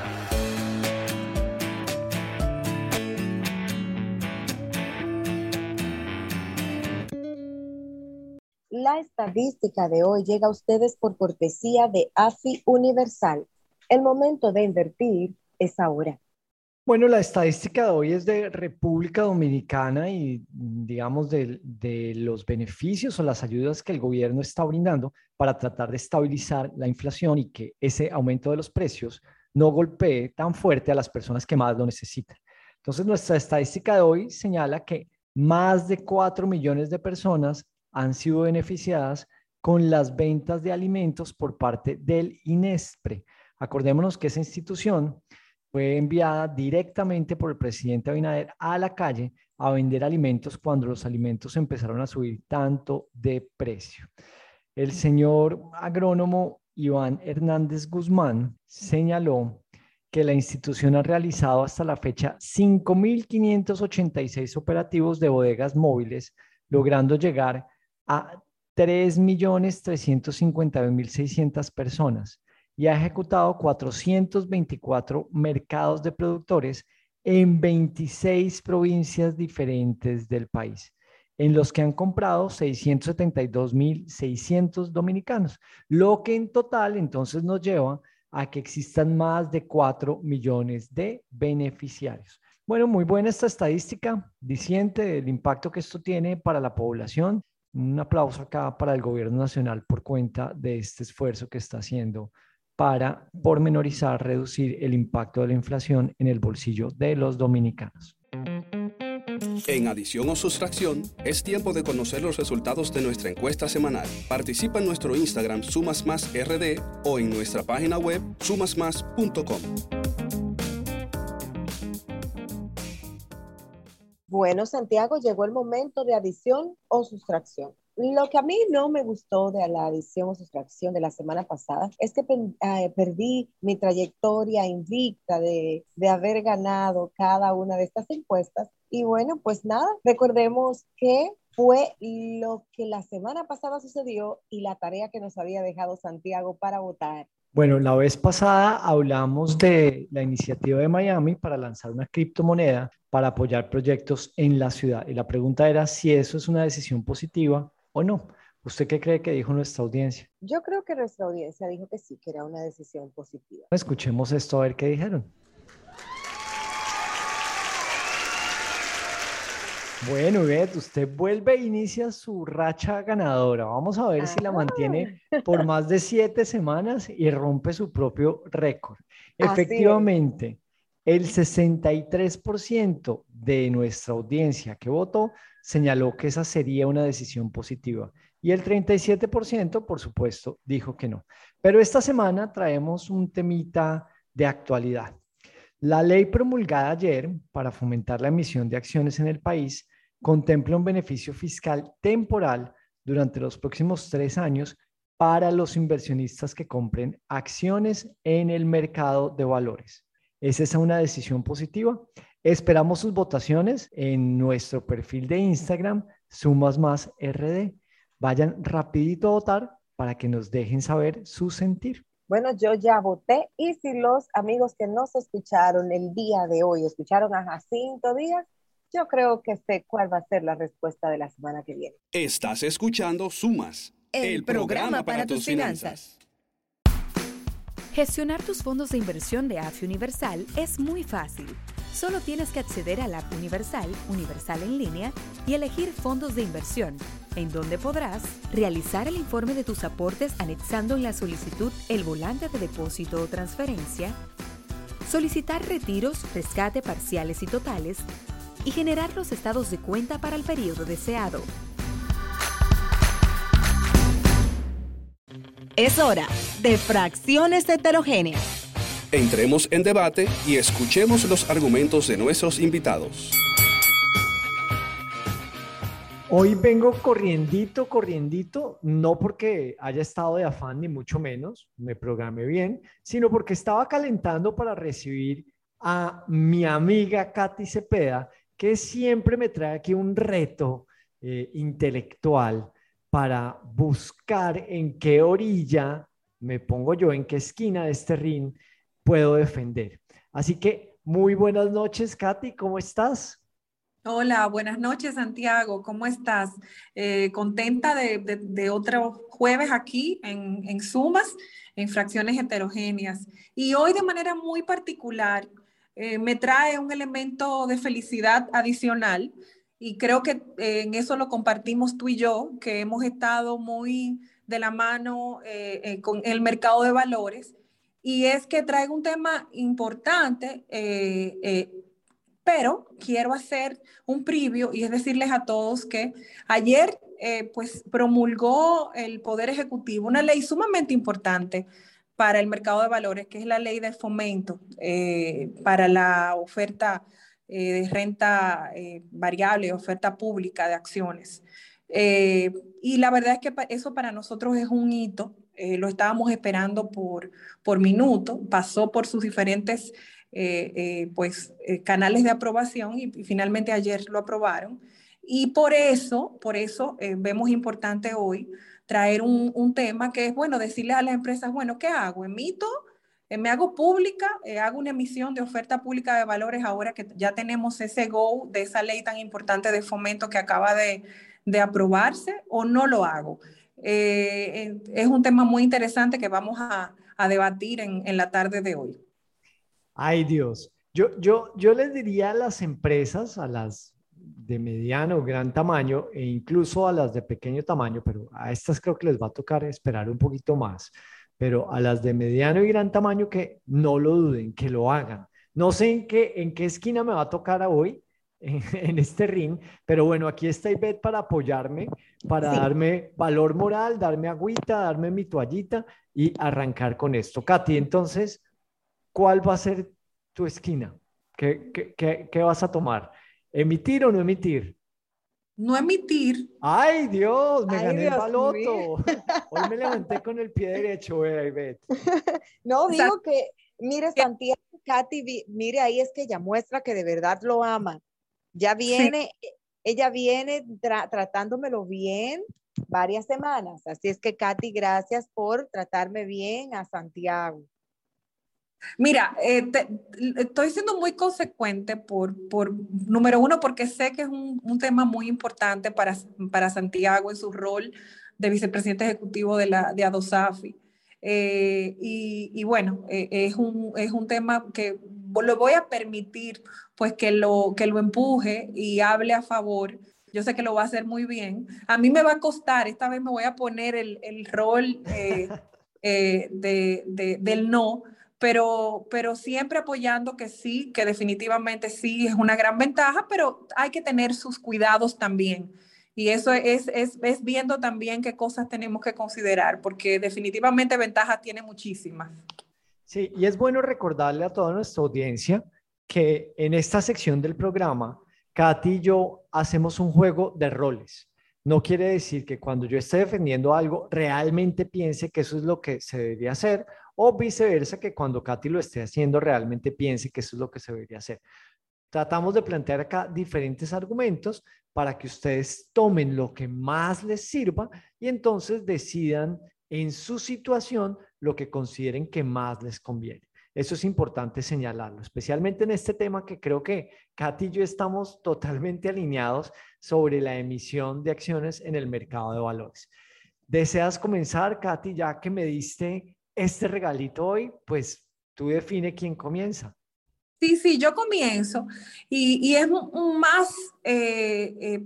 La estadística de hoy llega a ustedes por cortesía de A F I Universal. El momento de invertir es ahora. Bueno, la estadística de hoy es de República Dominicana y, digamos, de, de los beneficios o las ayudas que el gobierno está brindando para tratar de estabilizar la inflación y que ese aumento de los precios no golpee tan fuerte a las personas que más lo necesitan. Entonces, nuestra estadística de hoy señala que más de cuatro millones de personas han sido beneficiadas con las ventas de alimentos por parte del INESPRE. Acordémonos que esa institución fue enviada directamente por el presidente Abinader a la calle a vender alimentos cuando los alimentos empezaron a subir tanto de precio. El señor agrónomo Iván Hernández Guzmán señaló que la institución ha realizado hasta la fecha cinco mil quinientos ochenta y seis operativos de bodegas móviles, logrando llegar a tres millones trescientos cincuenta y un mil seiscientas personas, y ha ejecutado cuatrocientos veinticuatro mercados de productores en veintiséis provincias diferentes del país, en los que han comprado seiscientos setenta y dos mil seiscientos dominicanos, lo que en total entonces nos lleva a que existan más de cuatro millones de beneficiarios. Bueno, muy buena esta estadística, diciente del impacto que esto tiene para la población. Un aplauso acá para el gobierno nacional por cuenta de este esfuerzo que está haciendo para pormenorizar, reducir el impacto de la inflación en el bolsillo de los dominicanos. En adición o sustracción, es tiempo de conocer los resultados de nuestra encuesta semanal. Participa en nuestro Instagram Sumas Más R D o en nuestra página web sumas más punto com. Bueno, Santiago, llegó el momento de adición o sustracción. Lo que a mí no me gustó de la adición o sustracción de la semana pasada es que eh, perdí mi trayectoria invicta de, de haber ganado cada una de estas encuestas. Y bueno, pues nada, recordemos que fue lo que la semana pasada sucedió y la tarea que nos había dejado Santiago para votar. Bueno, la vez pasada hablamos de la iniciativa de Miami para lanzar una criptomoneda para apoyar proyectos en la ciudad. Y la pregunta era si eso es una decisión positiva o no. ¿Usted qué cree que dijo nuestra audiencia? Yo creo que nuestra audiencia dijo que sí, que era una decisión positiva. Escuchemos esto a ver qué dijeron. Bueno, Ivette, usted vuelve e inicia su racha ganadora. Vamos a ver ah. si la mantiene por más de siete semanas y rompe su propio récord. Efectivamente, el sesenta y tres por ciento de nuestra audiencia que votó señaló que esa sería una decisión positiva y el treinta y siete por ciento, por supuesto, dijo que no. Pero esta semana traemos un temita de actualidad. La ley promulgada ayer para fomentar la emisión de acciones en el país contempla un beneficio fiscal temporal durante los próximos tres años para los inversionistas que compren acciones en el mercado de valores. ¿Es esa una decisión positiva? Esperamos sus votaciones en nuestro perfil de Instagram, Sumas Más R D. Vayan rapidito a votar para que nos dejen saber su sentir. Bueno, yo ya voté y si los amigos que nos escucharon el día de hoy escucharon a Jacinto Díaz, yo creo que sé cuál va a ser la respuesta de la semana que viene. Estás escuchando Sumas, el, el programa, programa para, para tus finanzas. finanzas. Gestionar tus fondos de inversión de A F I Universal es muy fácil. Solo tienes que acceder a la app Universal, Universal en línea, y elegir fondos de inversión, en donde podrás realizar el informe de tus aportes anexando en la solicitud el volante de depósito o transferencia, solicitar retiros, rescate parciales y totales, y generar los estados de cuenta para el periodo deseado. Es hora de Fracciones Heterogéneas. Entremos en debate y escuchemos los argumentos de nuestros invitados. Hoy vengo corriendito, corriendito, no porque haya estado de afán ni mucho menos, me programé bien, sino porque estaba calentando para recibir a mi amiga Katy Cepeda, que siempre me trae aquí un reto eh, intelectual para buscar en qué orilla me pongo yo, en qué esquina de este ring puedo defender. Así que muy buenas noches, Katy, ¿cómo estás? Hola, buenas noches, Santiago, ¿cómo estás? Eh, contenta de, de, de otro jueves aquí en, en Sumas, en Fracciones Heterogéneas. Y hoy de manera muy particular eh, me trae un elemento de felicidad adicional y creo que eh, en eso lo compartimos tú y yo, que hemos estado muy de la mano eh, eh, con el mercado de valores, y es que traigo un tema importante, eh, eh, pero quiero hacer un preview y es decirles a todos que ayer eh, pues promulgó el Poder Ejecutivo una ley sumamente importante para el mercado de valores, que es la ley de fomento eh, para la oferta eh, de renta eh, variable, oferta pública de acciones. Eh, y la verdad es que eso para nosotros es un hito, eh, lo estábamos esperando por, por minuto, pasó por sus diferentes eh, eh, pues, eh, canales de aprobación y, y finalmente ayer lo aprobaron. Y por eso, por eso eh, vemos importante hoy traer un, un tema que es, bueno, decirle a las empresas, bueno, ¿qué hago? ¿Emito? Eh, ¿Me hago pública? Eh, ¿Hago una emisión de oferta pública de valores ahora que ya tenemos ese go de esa ley tan importante de fomento que acaba de, de aprobarse o no lo hago? Eh, es un tema muy interesante que vamos a, a debatir en, en la tarde de hoy. Ay, Dios. Yo, yo, yo les diría a las empresas, a las de mediano o gran tamaño e incluso a las de pequeño tamaño, pero a estas creo que les va a tocar esperar un poquito más, pero a las de mediano y gran tamaño que no lo duden, que lo hagan. No sé en qué, en qué esquina me va a tocar hoy en, en este ring, pero bueno, aquí está Ivette para apoyarme, para sí. darme valor moral, darme agüita, darme mi toallita y arrancar con esto. Katy, entonces, ¿cuál va a ser tu esquina? ¿Qué, qué, qué, qué vas a tomar? ¿Emitir o no emitir? No emitir. ¡Ay, Dios! Me Ay, gané Dios el baloto. mío. Hoy me levanté con el pie derecho, vea, Ivette. No, digo que, mire, Santiago, Katy, mire, ahí es que ella muestra que de verdad lo ama. Ya viene, sí. ella viene tra tratándomelo bien varias semanas. Así es que, Katy, gracias por tratarme bien a Santiago. Mira, eh, te, estoy siendo muy consecuente por, por, número uno, porque sé que es un, un tema muy importante para, para Santiago en su rol de vicepresidente ejecutivo de, la, de ADOSAFI. Eh, y, y bueno, eh, es, un, es un tema que lo voy a permitir pues que lo, que lo empuje y hable a favor. Yo sé que lo va a hacer muy bien. A mí me va a costar, esta vez me voy a poner el, el rol eh, eh, de, de, del no, Pero, pero siempre apoyando que sí, que definitivamente sí es una gran ventaja, pero hay que tener sus cuidados también. Y eso es, es, es viendo también qué cosas tenemos que considerar, porque definitivamente ventajas tiene muchísimas. Sí, y es bueno recordarle a toda nuestra audiencia que en esta sección del programa, Katy y yo hacemos un juego de roles. No quiere decir que cuando yo esté defendiendo algo, realmente piense que eso es lo que se debería hacer, o viceversa, que cuando Katy lo esté haciendo, realmente piense que eso es lo que se debería hacer. Tratamos de plantear acá diferentes argumentos para que ustedes tomen lo que más les sirva y entonces decidan en su situación lo que consideren que más les conviene. Eso es importante señalarlo, especialmente en este tema que creo que Katy y yo estamos totalmente alineados sobre la emisión de acciones en el mercado de valores. ¿Deseas comenzar, Katy, ya que me diste este regalito hoy? Pues tú define quién comienza. Sí, sí, yo comienzo y, y es un más eh, eh,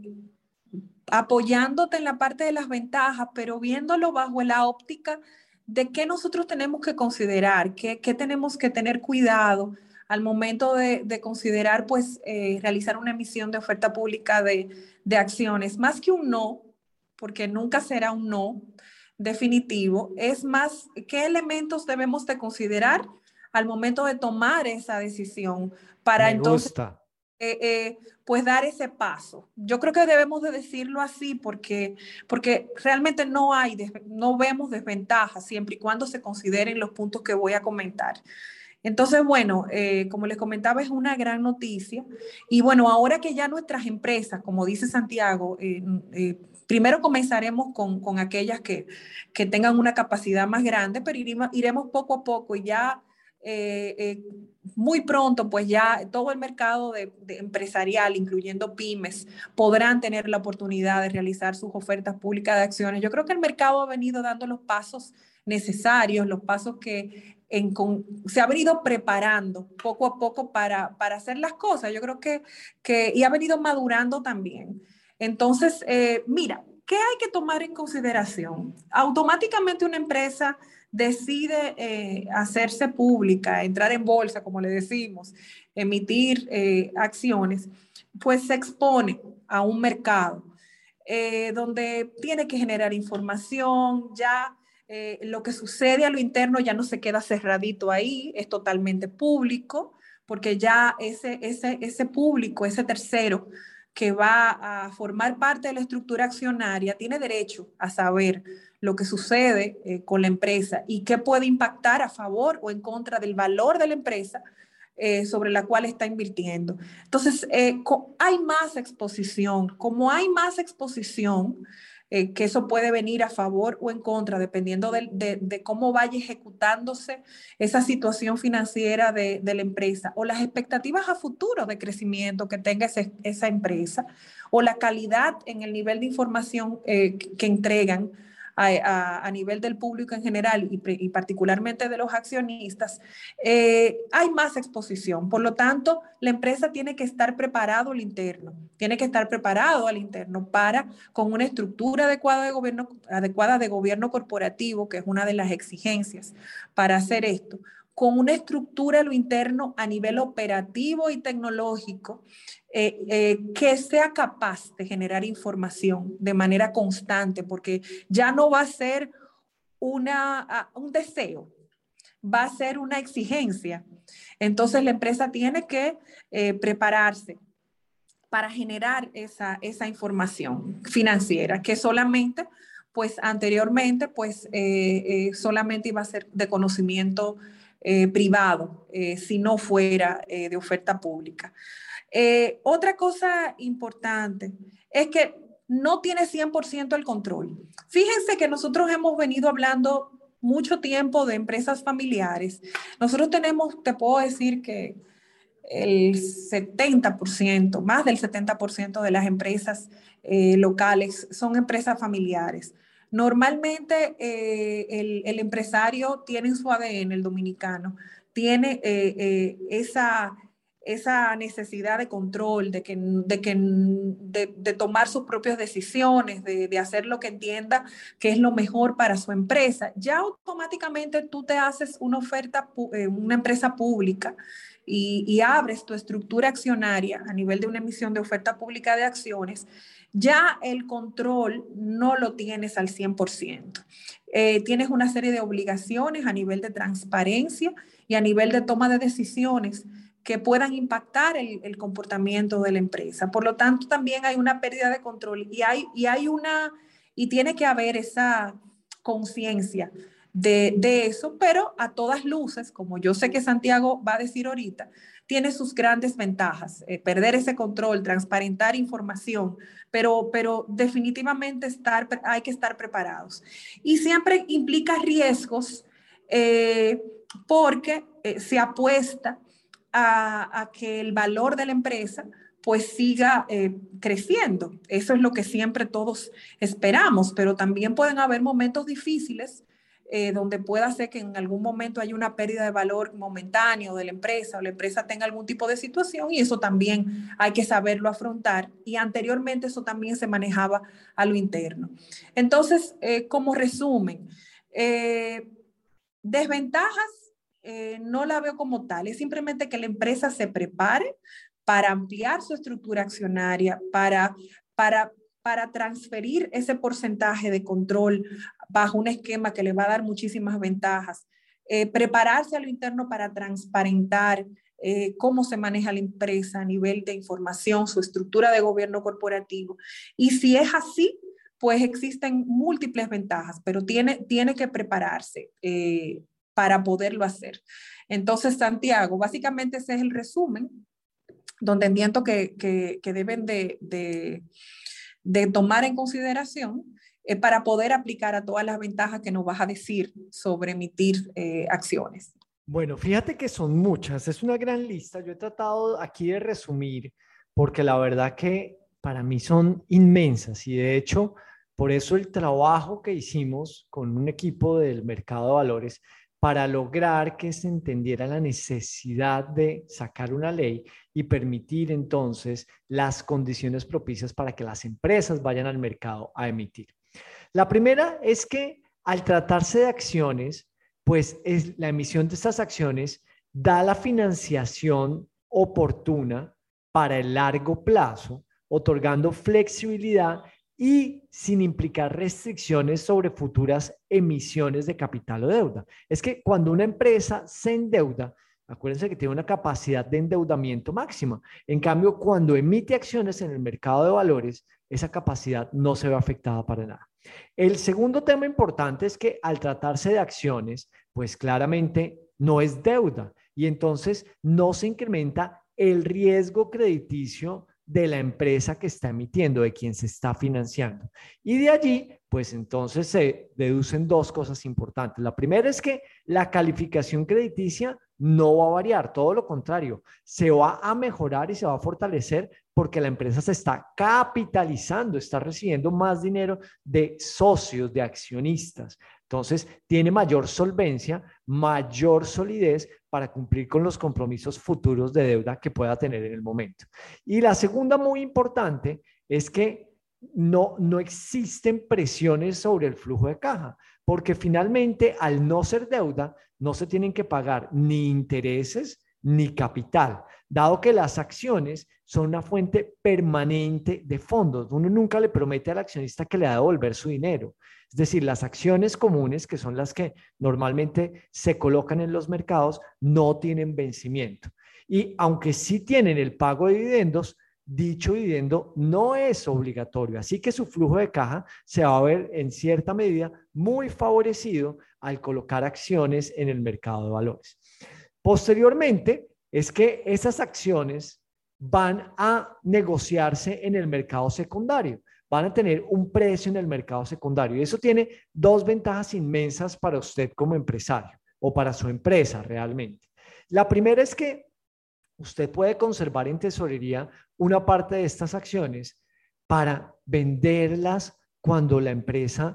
apoyándote en la parte de las ventajas, pero viéndolo bajo la óptica de qué nosotros tenemos que considerar, qué, qué tenemos que tener cuidado al momento de, de considerar, pues, eh, realizar una emisión de oferta pública de, de acciones. Más que un no, porque nunca será un no definitivo, es más qué elementos debemos de considerar al momento de tomar esa decisión para Me entonces gusta. eh, eh, pues dar ese paso. Yo creo que debemos de decirlo así porque, porque realmente no hay, no vemos desventajas siempre y cuando se consideren los puntos que voy a comentar. Entonces, bueno, eh, como les comentaba, es una gran noticia. Y bueno, ahora que ya nuestras empresas, como dice Santiago, eh, eh, primero comenzaremos con, con aquellas que, que tengan una capacidad más grande, pero iremos, iremos poco a poco y ya Eh, eh, muy pronto, pues ya todo el mercado de, de empresarial, incluyendo pymes, podrán tener la oportunidad de realizar sus ofertas públicas de acciones. Yo creo que el mercado ha venido dando los pasos necesarios, los pasos que en, con, se ha venido preparando poco a poco para, para hacer las cosas. Yo creo que, que y ha venido madurando también. Entonces, eh, mira, ¿qué hay que tomar en consideración? Automáticamente una empresa decide eh, hacerse pública, entrar en bolsa, como le decimos, emitir eh, acciones, pues se expone a un mercado eh, donde tiene que generar información, ya eh, lo que sucede a lo interno ya no se queda cerradito ahí, es totalmente público, porque ya ese, ese, ese público, ese tercero que va a formar parte de la estructura accionaria, tiene derecho a saber lo que sucede eh, con la empresa y qué puede impactar a favor o en contra del valor de la empresa eh, sobre la cual está invirtiendo. Entonces, eh, hay más exposición. Como hay más exposición, eh, que eso puede venir a favor o en contra, dependiendo de, de, de cómo vaya ejecutándose esa situación financiera de, de la empresa o las expectativas a futuro de crecimiento que tenga ese, esa empresa o la calidad en el nivel de información eh, que, que entregan A, a, a nivel del público en general y, y particularmente de los accionistas, eh, hay más exposición. Por lo tanto, la empresa tiene que estar preparado al interno, tiene que estar preparado al interno para, con una estructura adecuada de gobierno, adecuada de gobierno corporativo, que es una de las exigencias para hacer esto, con una estructura a lo interno a nivel operativo y tecnológico, eh, eh, que sea capaz de generar información de manera constante, porque ya no va a ser una, uh, un deseo, va a ser una exigencia. Entonces la empresa tiene que eh, prepararse para generar esa, esa información financiera, que solamente, pues anteriormente, pues eh, eh, solamente iba a ser de conocimiento Eh, privado, eh, si no fuera eh, de oferta pública. Eh, otra cosa importante es que no tiene cien por ciento el control. Fíjense que nosotros hemos venido hablando mucho tiempo de empresas familiares. Nosotros tenemos, te puedo decir que el setenta por ciento, más del setenta por ciento de las empresas eh, locales son empresas familiares. Normalmente eh, el, el empresario tiene en su A D N, el dominicano, tiene eh, eh, esa, esa necesidad de control, de, que, de, que, de, de tomar sus propias decisiones, de, de hacer lo que entienda que es lo mejor para su empresa. Ya automáticamente tú te haces una oferta, eh, una empresa pública, y, y abres tu estructura accionaria a nivel de una emisión de oferta pública de acciones, ya el control no lo tienes al cien por ciento. Eh, tienes una serie de obligaciones a nivel de transparencia y a nivel de toma de decisiones que puedan impactar el, el comportamiento de la empresa. Por lo tanto, también hay una pérdida de control y hay, y hay una, y tiene que haber esa conciencia de, de eso, pero a todas luces, como yo sé que Santiago va a decir ahorita, tiene sus grandes ventajas, eh, perder ese control, transparentar información, pero, pero definitivamente estar, hay que estar preparados. Y siempre implica riesgos eh, porque eh, se apuesta a, a que el valor de la empresa pues siga eh, creciendo. Eso es lo que siempre todos esperamos, pero también pueden haber momentos difíciles eh, donde pueda ser que en algún momento haya una pérdida de valor momentáneo de la empresa o la empresa tenga algún tipo de situación y eso también hay que saberlo afrontar y anteriormente eso también se manejaba a lo interno. Entonces, eh, como resumen, eh, desventajas eh, no la veo como tal, es simplemente que la empresa se prepare para ampliar su estructura accionaria, para, para, para transferir ese porcentaje de control bajo un esquema que le va a dar muchísimas ventajas, eh, prepararse a lo interno para transparentar eh, cómo se maneja la empresa a nivel de información, su estructura de gobierno corporativo. Y si es así, pues existen múltiples ventajas, pero tiene, tiene que prepararse eh, para poderlo hacer. Entonces, Santiago, básicamente ese es el resumen donde entiendo que, que, que deben de, de, de tomar en consideración eh, para poder aplicar a todas las ventajas que nos vas a decir sobre emitir eh, acciones. Bueno, fíjate que son muchas, es una gran lista. Yo he tratado aquí de resumir porque la verdad que para mí son inmensas y de hecho, por eso el trabajo que hicimos con un equipo del mercado de valores para lograr que se entendiera la necesidad de sacar una ley y permitir entonces las condiciones propicias para que las empresas vayan al mercado a emitir. La primera es que al tratarse de acciones, pues es, la emisión de estas acciones da la financiación oportuna para el largo plazo, otorgando flexibilidad y sin implicar restricciones sobre futuras emisiones de capital o deuda. Es que cuando una empresa se endeuda, acuérdense que tiene una capacidad de endeudamiento máxima. En cambio, cuando emite acciones en el mercado de valores, esa capacidad no se ve afectada para nada. El segundo tema importante es que al tratarse de acciones, pues claramente no es deuda y entonces no se incrementa el riesgo crediticio de la empresa que está emitiendo, de quien se está financiando. Y de allí, pues entonces se deducen dos cosas importantes. La primera es que la calificación crediticia no va a variar, todo lo contrario, se va a mejorar y se va a fortalecer porque la empresa se está capitalizando, está recibiendo más dinero de socios, de accionistas. Entonces, tiene mayor solvencia, mayor solidez para cumplir con los compromisos futuros de deuda que pueda tener en el momento. Y la segunda muy importante es que no, no existen presiones sobre el flujo de caja, porque finalmente al no ser deuda, no se tienen que pagar ni intereses ni capital, dado que las acciones son una fuente permanente de fondos. Uno nunca le promete al accionista que le va a devolver su dinero. Es decir, las acciones comunes, que son las que normalmente se colocan en los mercados, no tienen vencimiento. Y aunque sí tienen el pago de dividendos, dicho dividendo no es obligatorio. Así que su flujo de caja se va a ver en cierta medida muy favorecido al colocar acciones en el mercado de valores. Posteriormente, es que esas acciones van a negociarse en el mercado secundario, van a tener un precio en el mercado secundario y eso tiene dos ventajas inmensas para usted como empresario o para su empresa realmente. La primera es que usted puede conservar en tesorería una parte de estas acciones para venderlas cuando la empresa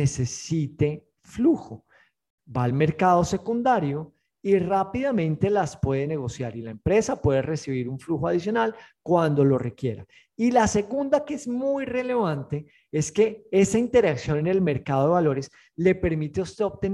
necesite flujo. Va al mercado secundario y rápidamente las puede negociar y la empresa puede recibir un flujo adicional cuando lo requiera. Y la segunda, que es muy relevante, es que esa interacción en el mercado de valores le permite a usted obtener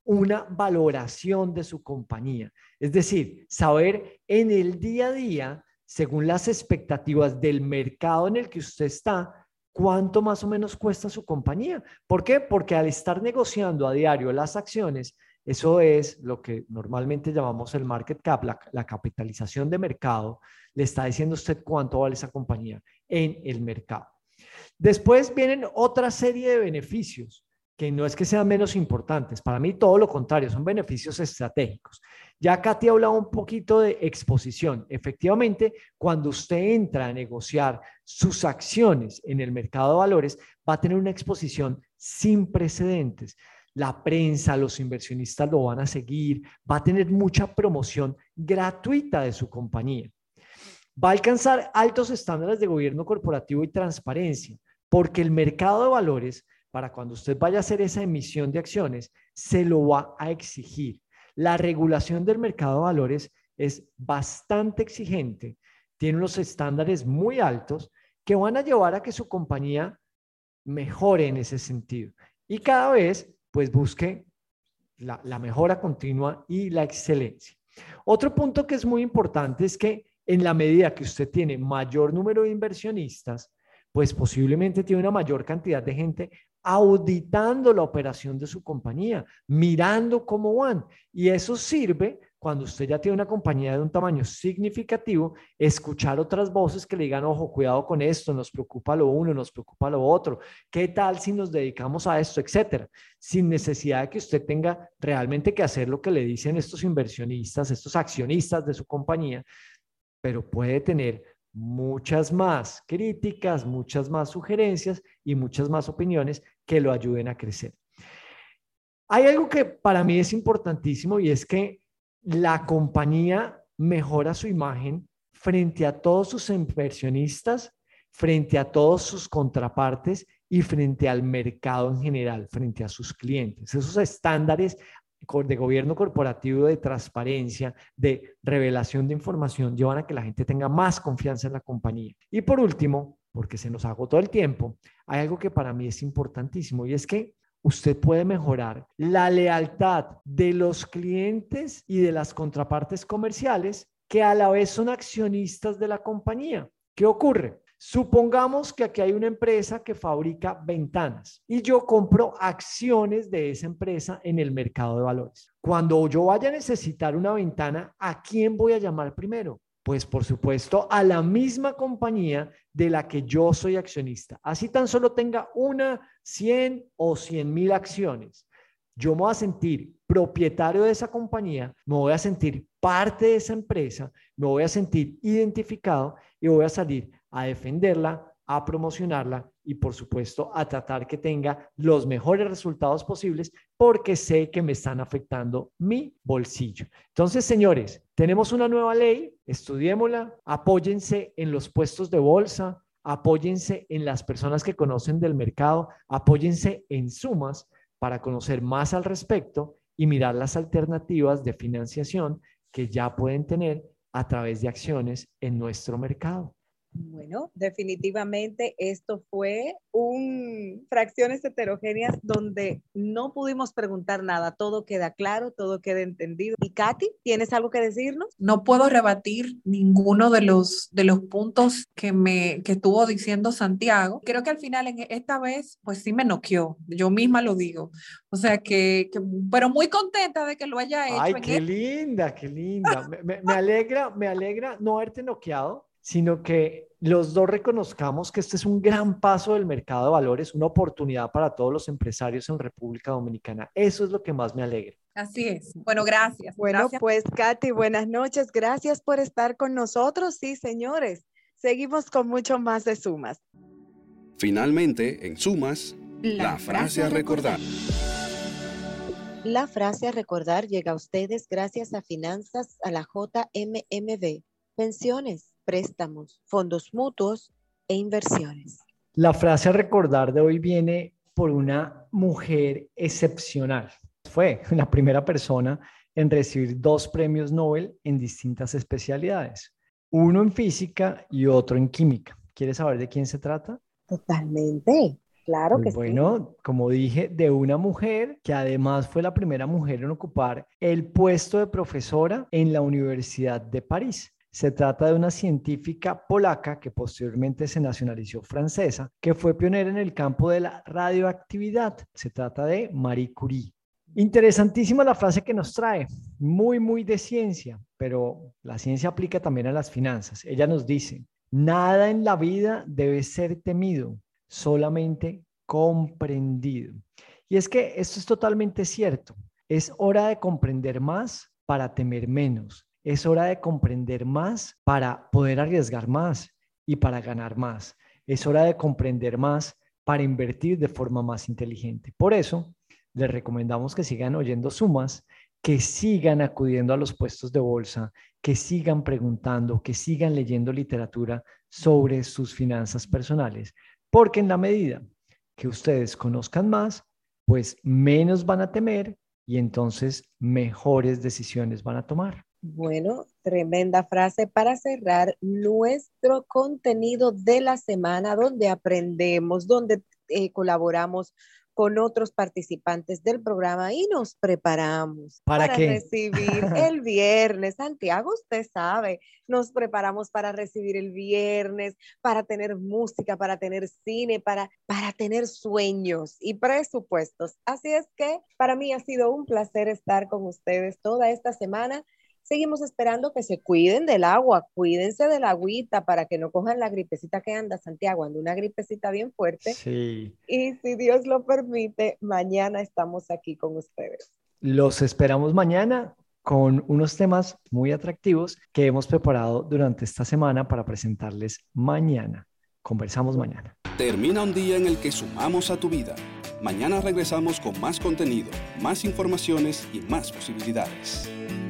una valoración de su compañía. Es decir, saber en el día a día, según las expectativas del mercado en el que usted está, cuánto más o menos cuesta su compañía. ¿Por qué? Porque al estar negociando a diario las acciones, eso es lo que normalmente llamamos el market cap, la, la capitalización de mercado, le está diciendo a usted cuánto vale esa compañía en el mercado. Después vienen otra serie de beneficios que no es que sean menos importantes. Para mí todo lo contrario, son beneficios estratégicos. Ya Katy ha hablado un poquito de exposición. Efectivamente, cuando usted entra a negociar sus acciones en el mercado de valores, va a tener una exposición sin precedentes. La prensa, los inversionistas lo van a seguir, va a tener mucha promoción gratuita de su compañía. Va a alcanzar altos estándares de gobierno corporativo y transparencia, porque el mercado de valores, para cuando usted vaya a hacer esa emisión de acciones, se lo va a exigir. La regulación del mercado de valores es bastante exigente, tiene unos estándares muy altos que van a llevar a que su compañía mejore en ese sentido y cada vez pues busque la, la mejora continua y la excelencia. Otro punto que es muy importante es que en la medida que usted tiene mayor número de inversionistas, pues posiblemente tiene una mayor cantidad de gente auditando la operación de su compañía, mirando cómo van. Y eso sirve cuando usted ya tiene una compañía de un tamaño significativo, escuchar otras voces que le digan, ojo, cuidado con esto, nos preocupa lo uno, nos preocupa lo otro, ¿qué tal si nos dedicamos a esto, etcétera? Sin necesidad de que usted tenga realmente que hacer lo que le dicen estos inversionistas, estos accionistas de su compañía, pero puede tener muchas más críticas, muchas más sugerencias y muchas más opiniones que lo ayuden a crecer. Hay algo que para mí es importantísimo y es que la compañía mejora su imagen frente a todos sus inversionistas, frente a todos sus contrapartes y frente al mercado en general, frente a sus clientes. Esos estándares de gobierno corporativo, de transparencia, de revelación de información, llevan a que la gente tenga más confianza en la compañía. Y por último, porque se nos agotó el tiempo, hay algo que para mí es importantísimo y es que usted puede mejorar la lealtad de los clientes y de las contrapartes comerciales que a la vez son accionistas de la compañía. ¿Qué ocurre? Supongamos que aquí hay una empresa que fabrica ventanas y yo compro acciones de esa empresa en el mercado de valores. Cuando yo vaya a necesitar una ventana, ¿a quién voy a llamar primero? Pues por supuesto a la misma compañía de la que yo soy accionista. Así tan solo tenga una, cien o cien mil acciones. Yo me voy a sentir propietario de esa compañía, me voy a sentir parte de esa empresa, me voy a sentir identificado y voy a salir a defenderla, a promocionarla y por supuesto a tratar que tenga los mejores resultados posibles porque sé que me están afectando mi bolsillo. Entonces, señores, tenemos una nueva ley, estudiémosla, apóyense en los puestos de bolsa, apóyense en las personas que conocen del mercado, apóyense en Sumas para conocer más al respecto y mirar las alternativas de financiación que ya pueden tener a través de acciones en nuestro mercado. Bueno, definitivamente esto fue un Fracciones Heterogéneas donde no pudimos preguntar nada, todo queda claro, todo queda entendido. Y Katy, ¿tienes algo que decirnos? No puedo rebatir ninguno de los, de los puntos que, me, que estuvo diciendo Santiago. Creo que al final, en esta vez, pues sí me noqueó, yo misma lo digo. O sea que, que pero muy contenta de que lo haya hecho. Ay, qué el... linda, qué linda. me, me, me alegra, me alegra no haberte noqueado, sino que los dos reconozcamos que este es un gran paso del mercado de valores, una oportunidad para todos los empresarios en República Dominicana. Eso es lo que más me alegra. Así es. Bueno, gracias. Bueno, gracias. Pues Katy, buenas noches. Gracias por estar con nosotros. Sí, señores, seguimos con mucho más de Sumas. Finalmente, en Sumas, la, la frase a recordar. La frase a recordar llega a ustedes gracias a Finanzas a la J M M B, pensiones, préstamos, fondos mutuos e inversiones. La frase a recordar de hoy viene por una mujer excepcional. Fue la primera persona en recibir dos premios Nobel en distintas especialidades, uno en física y otro en química. ¿Quieres saber de quién se trata? Totalmente. Claro pues que bueno, sí. como dije, de una mujer que además fue la primera mujer en ocupar el puesto de profesora en la Universidad de París. Se trata de una científica polaca que posteriormente se nacionalizó francesa, que fue pionera en el campo de la radioactividad. Se trata de Marie Curie. Interesantísima la frase que nos trae, muy, muy de ciencia, pero la ciencia aplica también a las finanzas. Ella nos dice, nada en la vida debe ser temido, solamente comprendido. Y es que esto es totalmente cierto. Es hora de comprender más para temer menos. Es hora de comprender más para poder arriesgar más y para ganar más. Es hora de comprender más para invertir de forma más inteligente. Por eso, les recomendamos que sigan oyendo Sumas, que sigan acudiendo a los puestos de bolsa, que sigan preguntando, que sigan leyendo literatura sobre sus finanzas personales, porque en la medida que ustedes conozcan más, pues menos van a temer y entonces mejores decisiones van a tomar. Bueno, tremenda frase para cerrar nuestro contenido de la semana, donde aprendemos, donde eh, colaboramos con otros participantes del programa y nos preparamos ¿Para, para qué? recibir el viernes. Santiago, usted sabe, nos preparamos para recibir el viernes, para tener música, para tener cine, para, para tener sueños y presupuestos. Así es que para mí ha sido un placer estar con ustedes toda esta semana. Seguimos esperando que se cuiden del agua, cuídense de la agüita para que no cojan la gripecita que anda, Santiago, anda una gripecita bien fuerte. Sí. Y si Dios lo permite, mañana estamos aquí con ustedes. Los esperamos mañana con unos temas muy atractivos que hemos preparado durante esta semana para presentarles mañana. Conversamos mañana. Termina un día en el que sumamos a tu vida. Mañana regresamos con más contenido, más informaciones y más posibilidades.